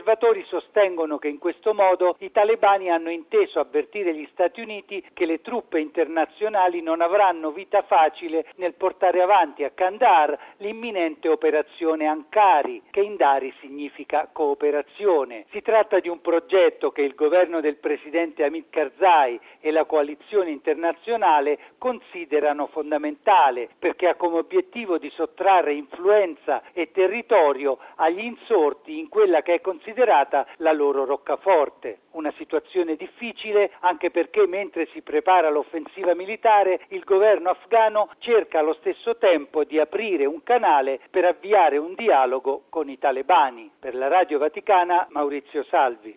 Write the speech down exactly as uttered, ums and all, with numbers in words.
osservatori sostengono che in questo modo i talebani hanno inteso avvertire gli Stati Uniti che le truppe internazionali non avranno vita facile nel portare avanti a Kandahar l'imminente operazione Ankari, che in Dari significa cooperazione. Si tratta di un progetto che il governo del presidente Hamid Karzai e la coalizione internazionale considerano fondamentale, perché ha come obiettivo di sottrarre influenza e territorio agli insorti in quella che è considerata la loro roccaforte. Una situazione difficile anche perché mentre si prepara l'offensiva militare il governo afghano cerca allo stesso tempo di aprire un canale per avviare un dialogo con i talebani. Per la Radio Vaticana, Maurizio Salvi.